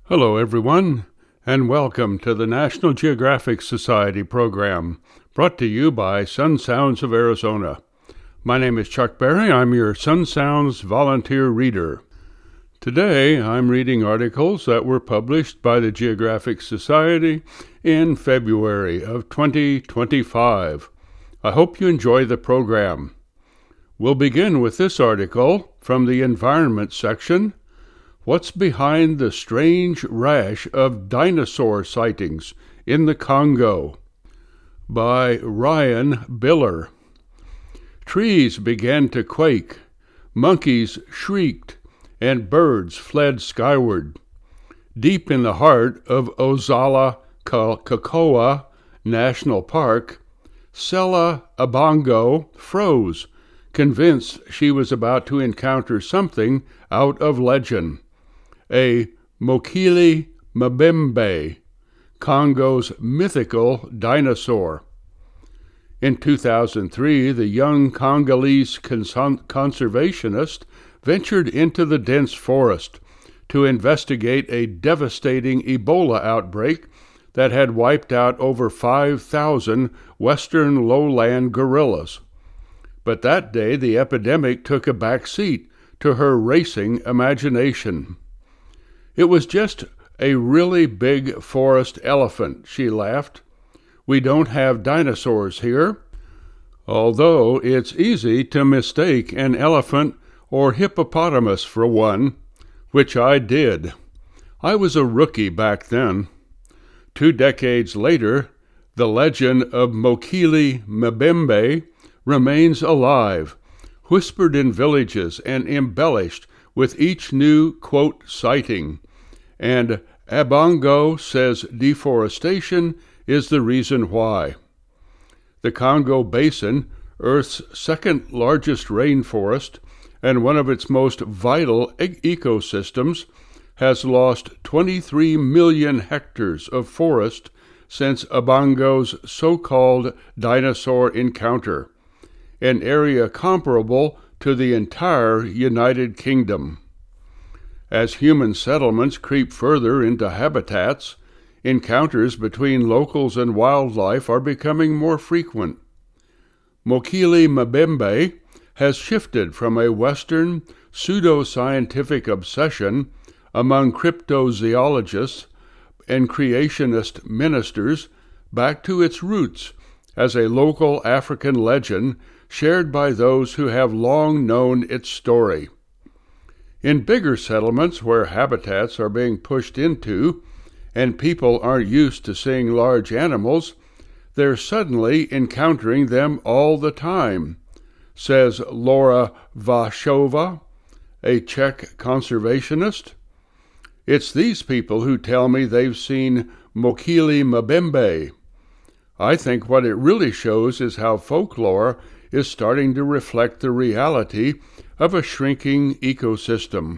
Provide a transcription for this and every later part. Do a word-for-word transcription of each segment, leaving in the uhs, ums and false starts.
Hello, everyone, and welcome to the National Geographic Society program, brought to you by Sun Sounds of Arizona. My name is Chuck Berry. I'm your Sun Sounds volunteer reader. Today, I'm reading articles that were published by the Geographic Society in February of twenty twenty-five. I hope you enjoy the program. We'll begin with this article from the Environment section. What's behind the strange rash of dinosaur sightings in the Congo? By Ryan Biller. Trees began to quake, monkeys shrieked, and birds fled skyward. Deep in the heart of Ozala-Kakoa National Park, Sela Abongo froze, convinced she was about to encounter something out of legend. A Mokele Mbembe, Congo's mythical dinosaur. In two thousand three, the young Congolese cons- conservationist ventured into the dense forest to investigate a devastating Ebola outbreak that had wiped out over five thousand western lowland gorillas. But that day, the epidemic took a back seat to her racing imagination. It was just a really big forest elephant, she laughed. We don't have dinosaurs here, although it's easy to mistake an elephant or hippopotamus for one, which I did. I was a rookie back then. Two decades later, the legend of Mokele Mbembe remains alive, whispered in villages and embellished with each new, quote, sighting. And Abongo says deforestation is the reason why. The Congo Basin, Earth's second largest rainforest and one of its most vital e- ecosystems, has lost twenty-three million hectares of forest since Abongo's so-called dinosaur encounter, an area comparable to the entire United Kingdom. As human settlements creep further into habitats, encounters between locals and wildlife are becoming more frequent. Mokele Mbembe has shifted from a Western pseudo-scientific obsession among cryptozoologists and creationist ministers back to its roots as a local African legend shared by those who have long known its story. In bigger settlements where habitats are being pushed into and people aren't used to seeing large animals, they're suddenly encountering them all the time, says Laura Vashova, a Czech conservationist. It's these people who tell me they've seen Mokele Mbembe. I think what it really shows is how folklore is starting to reflect the reality of a shrinking ecosystem.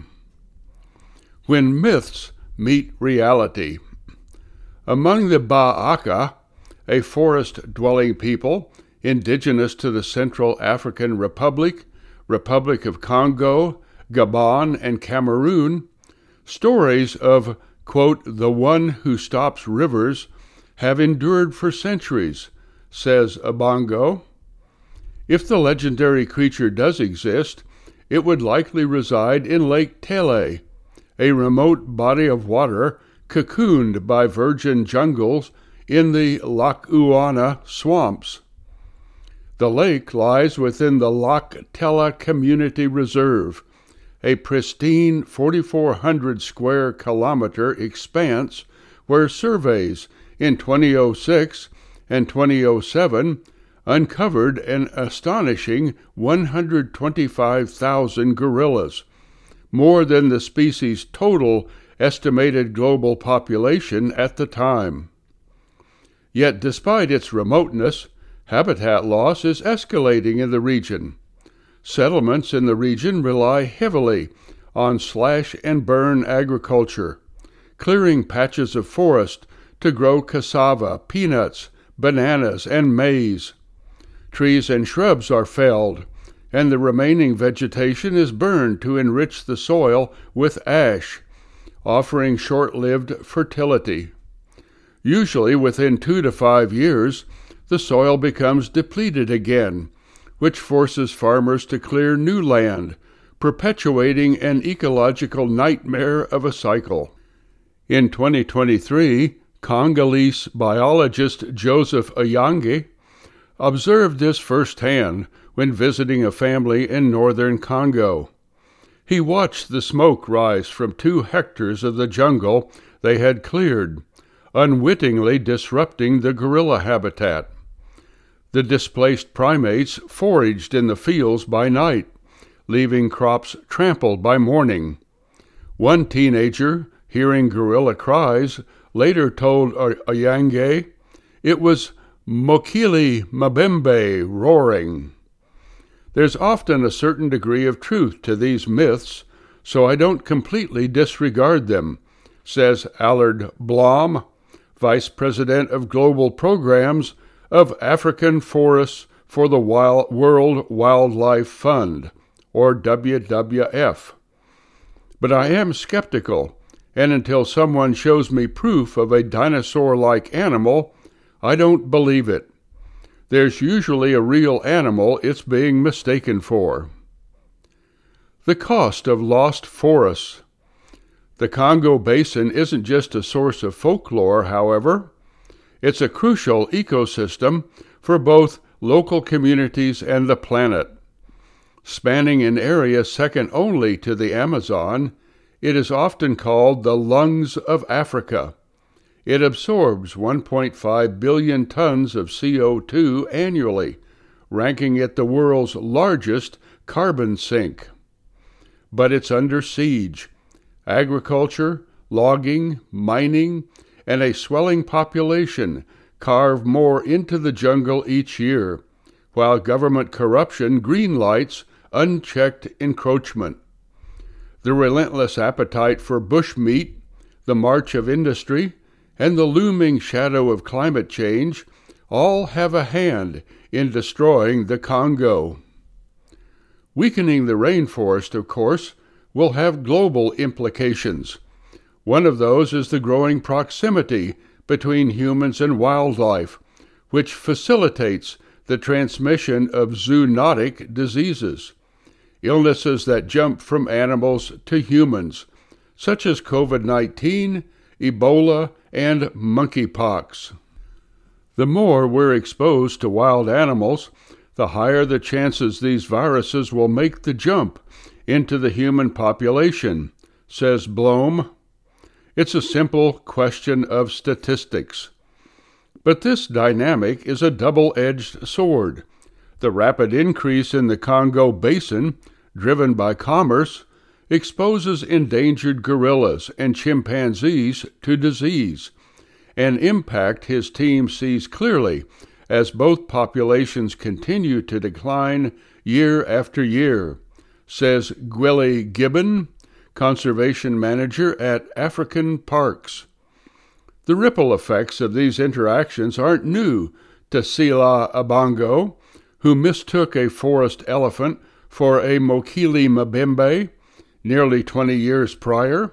When myths meet reality. Among the Ba'aka, a forest-dwelling people indigenous to the Central African Republic, Republic of Congo, Gabon, and Cameroon, stories of, quote, the one who stops rivers have endured for centuries, says Abongo. If the legendary creature does exist, it would likely reside in Lake Tele, a remote body of water cocooned by virgin jungles in the Lackawanna swamps. The lake lies within the Lac Tele Community Reserve, a pristine forty-four hundred square kilometer expanse where surveys in twenty oh six and twenty oh seven uncovered an astonishing one hundred twenty-five thousand gorillas, more than the species' total estimated global population at the time. Yet despite its remoteness, habitat loss is escalating in the region. Settlements in the region rely heavily on slash-and-burn agriculture, clearing patches of forest to grow cassava, peanuts, bananas, and maize. Trees and shrubs are felled, and the remaining vegetation is burned to enrich the soil with ash, offering short-lived fertility. Usually within two to five years, the soil becomes depleted again, which forces farmers to clear new land, perpetuating an ecological nightmare of a cycle. In twenty twenty-three, Congolese biologist Joseph Ayange observed this firsthand when visiting a family in northern Congo. He watched the smoke rise from two hectares of the jungle they had cleared, unwittingly disrupting the gorilla habitat. The displaced primates foraged in the fields by night, leaving crops trampled by morning. One teenager, hearing gorilla cries, later told Ayange it was Mokili Mabembe roaring. There's often a certain degree of truth to these myths, so I don't completely disregard them, says Allard Blom, Vice President of Global Programs of African Forests for the Wild World Wildlife Fund, or W W F. But I am skeptical, and until someone shows me proof of a dinosaur-like animal, I don't believe it. There's usually a real animal it's being mistaken for. The cost of lost forests. The Congo Basin isn't just a source of folklore, however. It's a crucial ecosystem for both local communities and the planet. Spanning an area second only to the Amazon, it is often called the lungs of Africa. It absorbs one point five billion tons of C O two annually, ranking it the world's largest carbon sink. But it's under siege. Agriculture, logging, mining, and a swelling population carve more into the jungle each year, while government corruption greenlights unchecked encroachment. The relentless appetite for bushmeat, the march of industry, and the looming shadow of climate change all have a hand in destroying the Congo. Weakening the rainforest, of course, will have global implications. One of those is the growing proximity between humans and wildlife, which facilitates the transmission of zoonotic diseases, illnesses that jump from animals to humans, such as COVID nineteen, Ebola, and monkeypox. The more we're exposed to wild animals, the higher the chances these viruses will make the jump into the human population, says Blom. It's a simple question of statistics. But this dynamic is a double-edged sword. The rapid increase in the Congo Basin, driven by commerce, exposes endangered gorillas and chimpanzees to disease, an impact his team sees clearly as both populations continue to decline year after year, says Gwilly Gibbon, conservation manager at African Parks. The ripple effects of these interactions aren't new to Sila Abango, who mistook a forest elephant for a Mokili Mabembe nearly twenty years prior.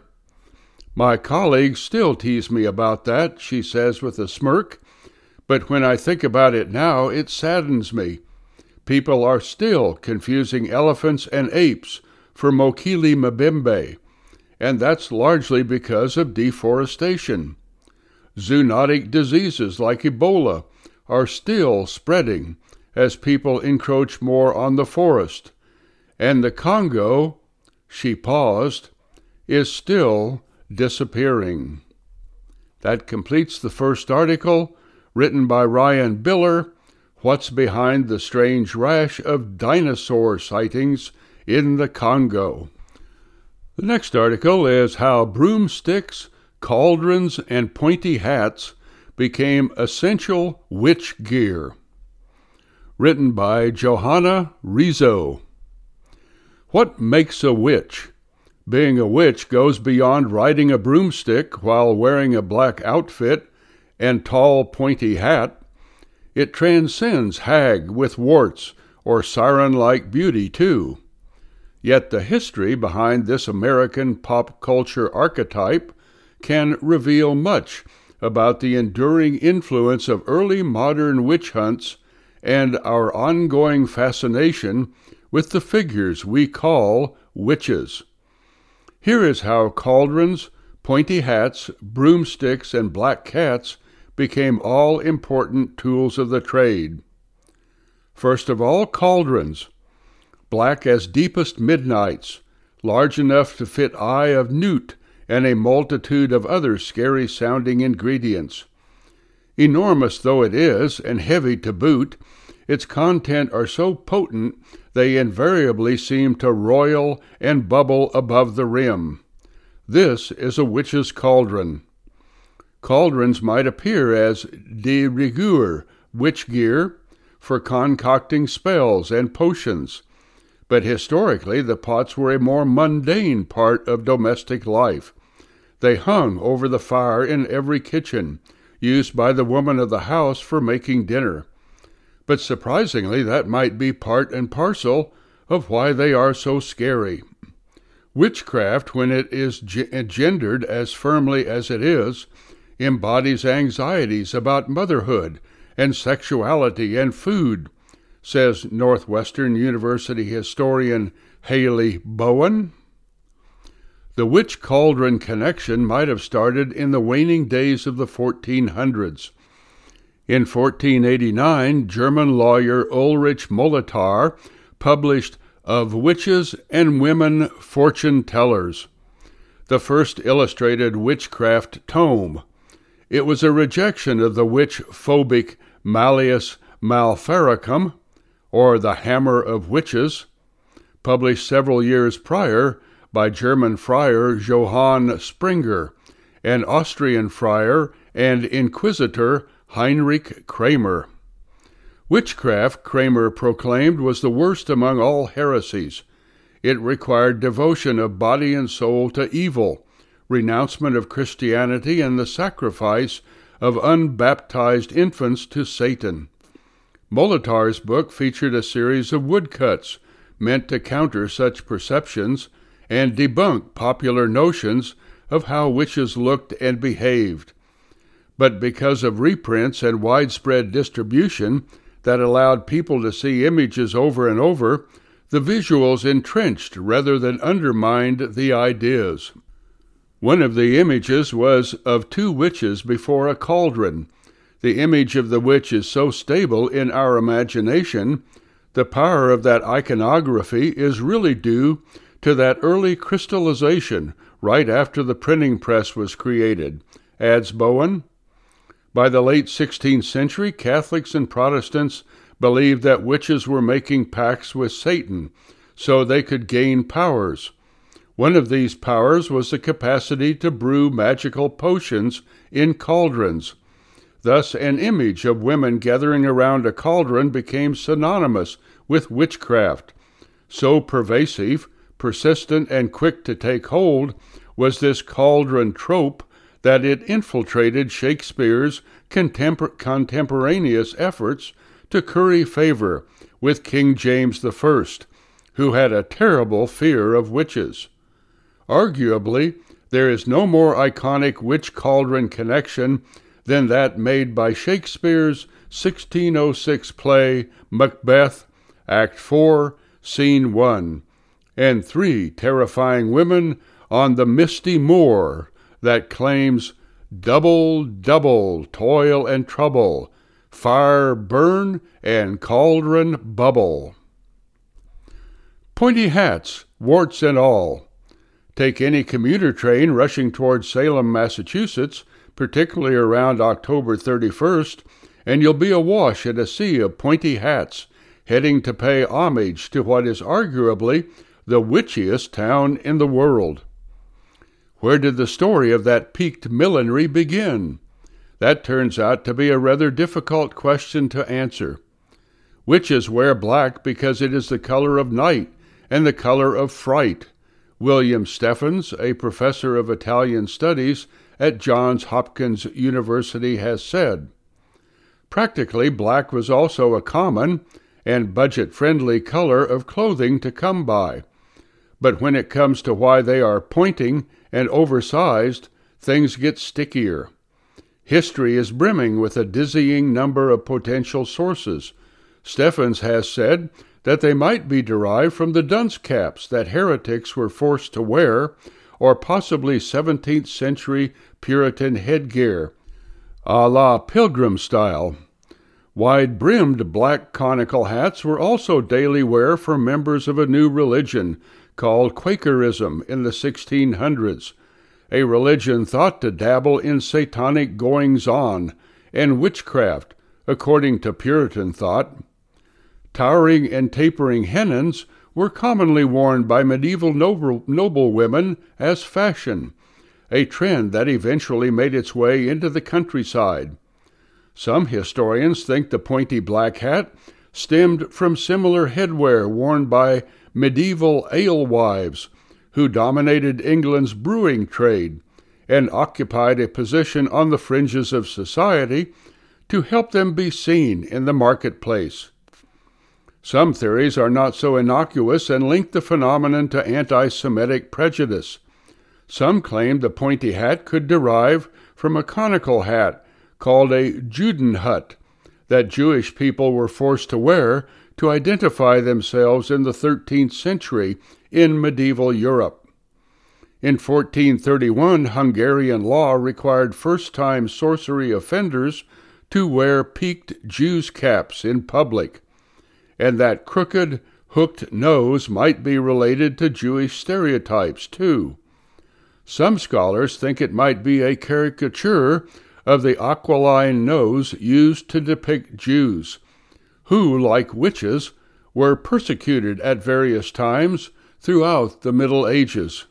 My colleagues still tease me about that, she says with a smirk, but when I think about it now, it saddens me. People are still confusing elephants and apes for Mokili Mabembe, and that's largely because of deforestation. Zoonotic diseases like Ebola are still spreading as people encroach more on the forest, and the Congo, she paused, is still disappearing. That completes the first article, written by Ryan Biller, What's Behind the Strange Rash of Dinosaur Sightings in the Congo. The next article is How Broomsticks, Cauldrons, and Pointy Hats Became Essential Witch Gear. Written by Johanna Rizzo. What makes a witch? Being a witch goes beyond riding a broomstick while wearing a black outfit and tall, pointy hat. It transcends hag with warts or siren-like beauty, too. Yet the history behind this American pop culture archetype can reveal much about the enduring influence of early modern witch hunts and our ongoing fascination with the figures we call witches. Here is how cauldrons, pointy hats, broomsticks, and black cats became all-important tools of the trade. First of all, cauldrons. Black as deepest midnights, large enough to fit eye of newt and a multitude of other scary-sounding ingredients. Enormous though it is, and heavy to boot, its content are so potent they invariably seem to roil and bubble above the rim. This is a witch's cauldron. Cauldrons might appear as de rigueur, witch gear, for concocting spells and potions, but historically the pots were a more mundane part of domestic life. They hung over the fire in every kitchen, used by the woman of the house for making dinner. But surprisingly, that might be part and parcel of why they are so scary. Witchcraft, when it is engendered as firmly as it is, embodies anxieties about motherhood and sexuality and food, says Northwestern University historian Haley Bowen. The witch cauldron connection might have started in the waning days of the fourteen hundreds. In fourteen eighty-nine, German lawyer Ulrich Molitor published Of Witches and Women Fortune-Tellers, the first illustrated witchcraft tome. It was a rejection of the witch-phobic Malleus Maleficarum, or the Hammer of Witches, published several years prior by German friar Johann Springer and Austrian friar and inquisitor Heinrich Kramer. Witchcraft, Kramer proclaimed, was the worst among all heresies. It required devotion of body and soul to evil, renouncement of Christianity, and the sacrifice of unbaptized infants to Satan. Molitor's book featured a series of woodcuts meant to counter such perceptions and debunk popular notions of how witches looked and behaved. But because of reprints and widespread distribution that allowed people to see images over and over, the visuals entrenched rather than undermined the ideas. One of the images was of two witches before a cauldron. The image of the witch is so stable in our imagination, the power of that iconography is really due to that early crystallization right after the printing press was created, adds Bowen. By the late sixteenth century, Catholics and Protestants believed that witches were making pacts with Satan so they could gain powers. One of these powers was the capacity to brew magical potions in cauldrons. Thus, an image of women gathering around a cauldron became synonymous with witchcraft. So pervasive, persistent, and quick to take hold was this cauldron trope that it infiltrated Shakespeare's contempor- contemporaneous efforts to curry favor with King James the First, who had a terrible fear of witches. Arguably, there is no more iconic witch-cauldron connection than that made by Shakespeare's sixteen oh six play Macbeth, Act four, Scene one, and three terrifying women on the misty moor that claims double, double toil and trouble, fire burn and cauldron bubble. Pointy hats, warts and all. Take any commuter train rushing toward Salem, Massachusetts, particularly around October thirty-first, and you'll be awash in a sea of pointy hats, heading to pay homage to what is arguably the witchiest town in the world. Where did the story of that peaked millinery begin? That turns out to be a rather difficult question to answer. Witches wear black because it is the color of night and the color of fright. William Steffens, a professor of Italian studies at Johns Hopkins University, has said. Practically, black was also a common and budget-friendly color of clothing to come by. but when it comes to why they are pointing and oversized, things get stickier. History is brimming with a dizzying number of potential sources. Steffens has said that they might be derived from the dunce caps that heretics were forced to wear, or possibly seventeenth century Puritan headgear, a la pilgrim style. Wide-brimmed black conical hats were also daily wear for members of a new religion called Quakerism in the sixteen hundreds, a religion thought to dabble in satanic goings-on and witchcraft, according to Puritan thought. Towering and tapering hennons were commonly worn by medieval noble, noble women as fashion, a trend that eventually made its way into the countryside. Some historians think the pointy black hat stemmed from similar headwear worn by medieval alewives, who dominated England's brewing trade and occupied a position on the fringes of society to help them be seen in the marketplace. Some theories are not so innocuous and link the phenomenon to anti-Semitic prejudice. Some claim the pointy hat could derive from a conical hat called a Judenhut that Jewish people were forced to wear to identify themselves in the thirteenth century in medieval Europe. In fourteen thirty-one, Hungarian law required first-time sorcery offenders to wear peaked Jews' caps in public, and that crooked, hooked nose might be related to Jewish stereotypes, too. Some scholars think it might be a caricature of the aquiline nose used to depict Jews, who, like witches, were persecuted at various times throughout the Middle Ages.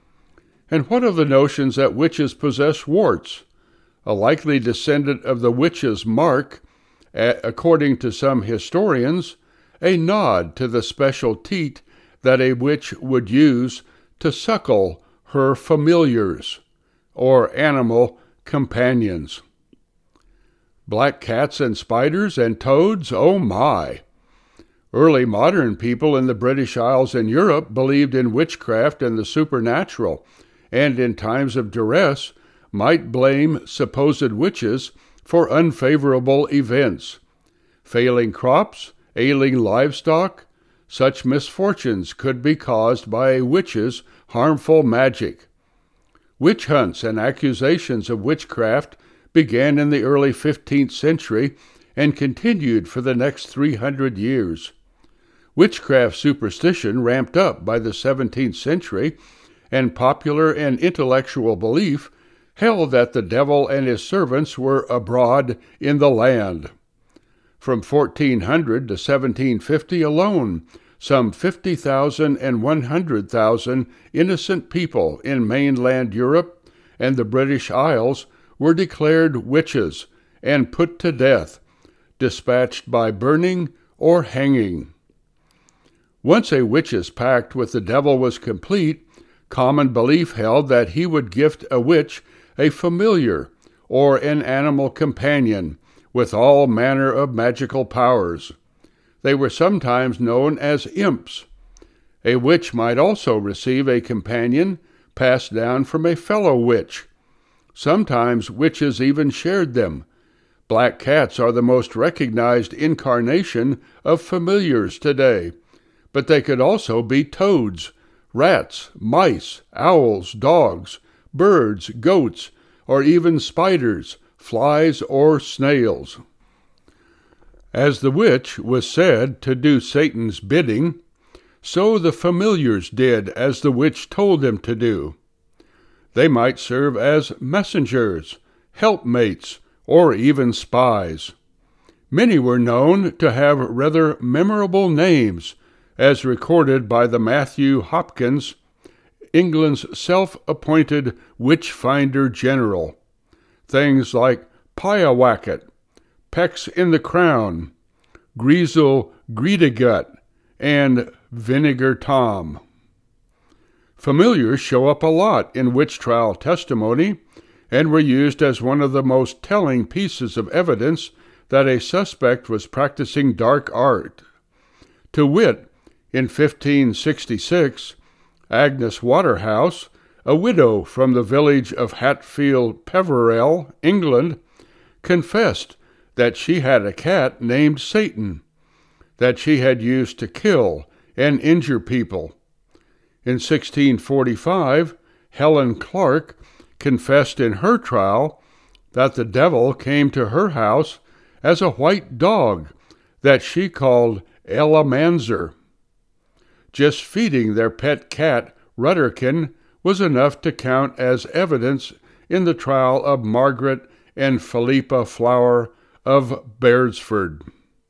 And what of the notions that witches possess warts? A likely descendant of the witch's mark, according to some historians, a nod to the special teat that a witch would use to suckle her familiars, or animal companions. Black cats and spiders and toads, oh my! Early modern people in the British Isles and Europe believed in witchcraft and the supernatural, and in times of duress might blame supposed witches for unfavorable events. Failing crops, ailing livestock, such misfortunes could be caused by a witch's harmful magic. Witch hunts and accusations of witchcraft began in the early fifteenth century and continued for the next three hundred years. Witchcraft superstition ramped up by the seventeenth century, and popular and intellectual belief held that the devil and his servants were abroad in the land. From fourteen hundred to seventeen fifty alone, some fifty thousand and one hundred thousand innocent people in mainland Europe and the British Isles were declared witches and put to death, dispatched by burning or hanging. Once a witch's pact with the devil was complete, common belief held that he would gift a witch a familiar or an animal companion with all manner of magical powers. They were sometimes known as imps. A witch might also receive a companion passed down from a fellow witch. Sometimes witches even shared them. Black cats are the most recognized incarnation of familiars today, but they could also be toads, rats, mice, owls, dogs, birds, goats, or even spiders, flies, or snails. As the witch was said to do Satan's bidding, so the familiars did as the witch told them to do. They might serve as messengers, helpmates, or even spies. Many were known to have rather memorable names, as recorded by the Matthew Hopkins, England's self-appointed witch-finder general. Things like Pyawacket, Pecks in the Crown, Greasel Greedegut, and Vinegar Tom. Familiars show up a lot in witch trial testimony and were used as one of the most telling pieces of evidence that a suspect was practicing dark art. To wit, in fifteen sixty-six, Agnes Waterhouse, a widow from the village of Hatfield Peverell, England, confessed that she had a cat named Satan, that she had used to kill and injure people. In sixteen forty-five, Helen Clark confessed in her trial that the devil came to her house as a white dog that she called Elamanzer. Just feeding their pet cat, Rutterkin, was enough to count as evidence in the trial of Margaret and Philippa Flower of Beresford.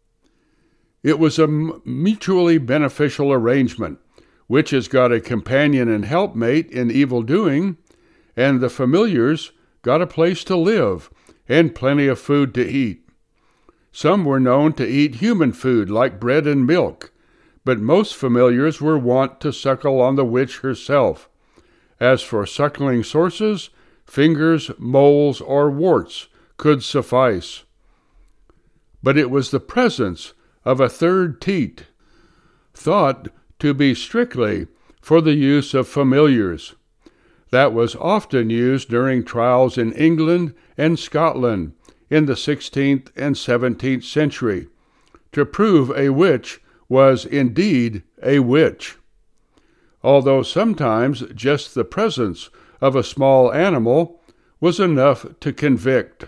It was a mutually beneficial arrangement. Witches got a companion and helpmate in evil doing, and the familiars got a place to live and plenty of food to eat. Some were known to eat human food like bread and milk, but most familiars were wont to suckle on the witch herself. As for suckling sources, fingers, moles, or warts could suffice. But it was the presence of a third teat, thought to be strictly for the use of familiars, that was often used during trials in England and Scotland in the sixteenth and seventeenth century, to prove a witch was indeed a witch, although sometimes just the presence of a small animal was enough to convict.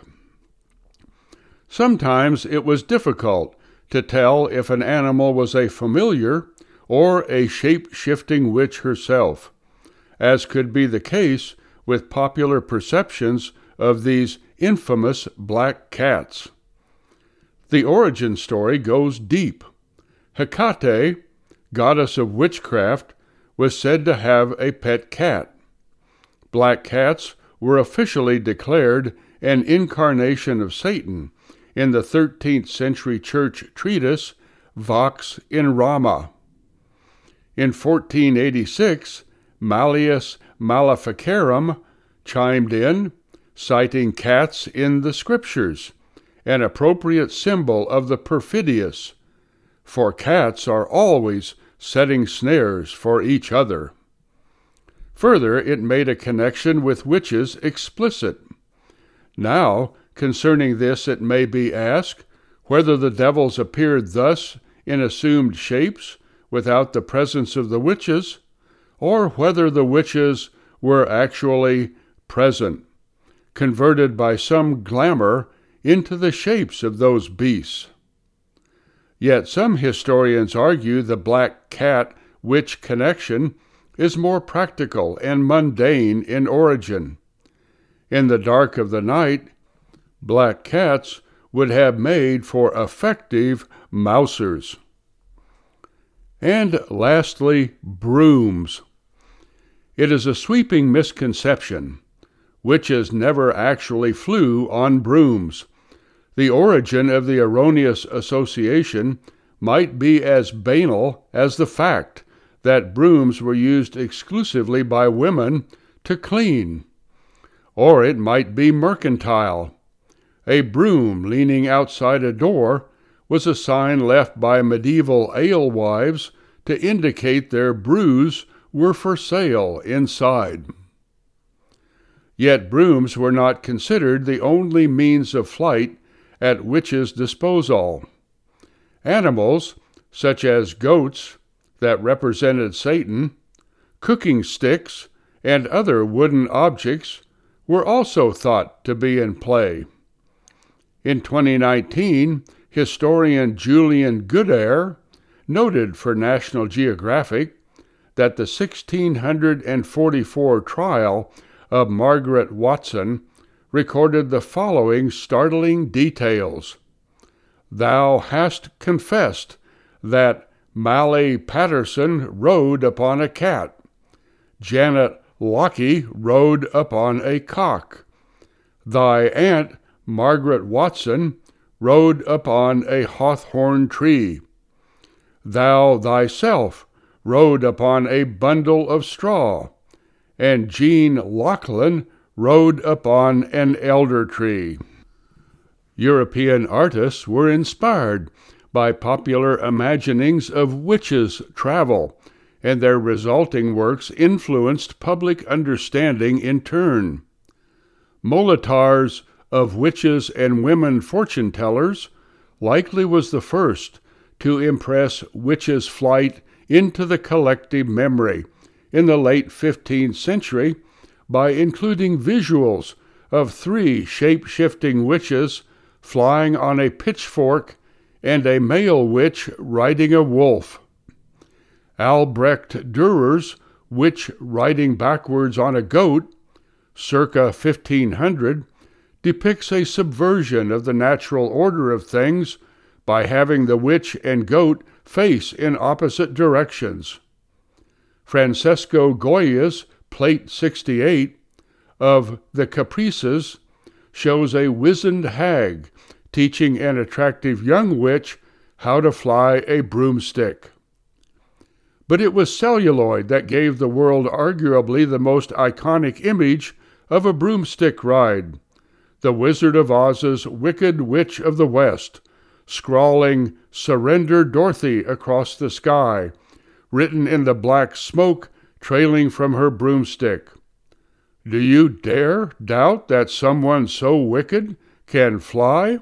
Sometimes it was difficult to tell if an animal was a familiar or a shape-shifting witch herself, as could be the case with popular perceptions of these infamous black cats. The origin story goes deep. Hecate, goddess of witchcraft, was said to have a pet cat. Black cats were officially declared an incarnation of Satan in the thirteenth century church treatise Vox in Rama. In fourteen eighty-six, Malleus Maleficarum chimed in, citing cats in the Scriptures, an appropriate symbol of the perfidious, for cats are always setting snares for each other. Further, it made a connection with witches explicit. Now, concerning this it may be asked whether the devils appeared thus in assumed shapes without the presence of the witches, or whether the witches were actually present, converted by some glamour into the shapes of those beasts. Yet some historians argue the black cat-witch connection is more practical and mundane in origin. In the dark of the night, black cats would have made for effective mousers. And lastly, brooms. It is a sweeping misconception. Witches never actually flew on brooms. The origin of the erroneous association might be as banal as the fact that brooms were used exclusively by women to clean. Or it might be mercantile. A broom leaning outside a door was a sign left by medieval alewives to indicate their brews were for sale inside. Yet brooms were not considered the only means of flight at witches' disposal. Animals, such as goats that represented Satan, cooking sticks, and other wooden objects, were also thought to be in play. In twenty nineteen, historian Julian Goodare noted for National Geographic that the sixteen forty-four trial of Margaret Watson recorded the following startling details. Thou hast confessed that Mally Patterson rode upon a cat. Janet Lockie rode upon a cock. Thy aunt, Margaret Watson, rode upon a hawthorn tree. Thou thyself rode upon a bundle of straw, and Jean Lachlan rode upon an elder tree. European artists were inspired by popular imaginings of witches' travel and their resulting works influenced public understanding in turn. Molitor's Of Witches and Women Fortune-Tellers likely was the first to impress witches' flight into the collective memory in the late fifteenth century by including visuals of three shape-shifting witches flying on a pitchfork and a male witch riding a wolf. Albrecht Dürer's Witch Riding Backwards on a Goat, circa fifteen hundred, depicts a subversion of the natural order of things by having the witch and goat face in opposite directions. Francesco Goya's Plate sixty-eight of The Caprices shows a wizened hag teaching an attractive young witch how to fly a broomstick. But it was celluloid that gave the world arguably the most iconic image of a broomstick ride, the Wizard of Oz's Wicked Witch of the West, scrawling "Surrender Dorothy" across the sky, written in the black smoke trailing from her broomstick. Do you dare doubt that someone so wicked can fly?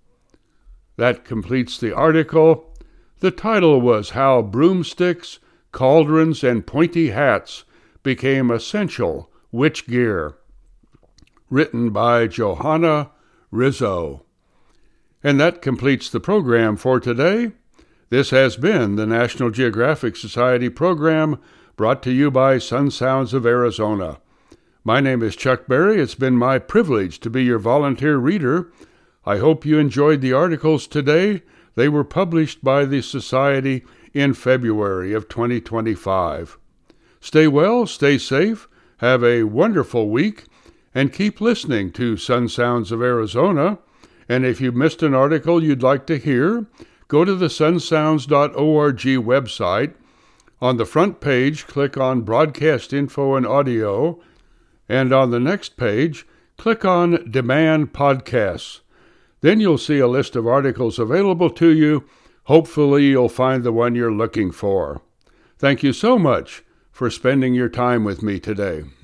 That completes the article. The title was How Broomsticks, Cauldrons, and Pointy Hats Became Essential Witch Gear, written by Johanna Rizzo. And that completes the program for today. This has been the National Geographic Society program brought to you by Sun Sounds of Arizona. My name is Chuck Berry. It's been my privilege to be your volunteer reader. I hope you enjoyed the articles today. They were published by the Society in February of twenty twenty-five. Stay well, stay safe, have a wonderful week, and keep listening to Sun Sounds of Arizona. And if you missed an article you'd like to hear, go to the sun sounds dot org website. On the front page, click on Broadcast Info and Audio, and on the next page, click on Demand Podcasts. Then you'll see a list of articles available to you. Hopefully you'll find the one you're looking for. Thank you so much for spending your time with me today.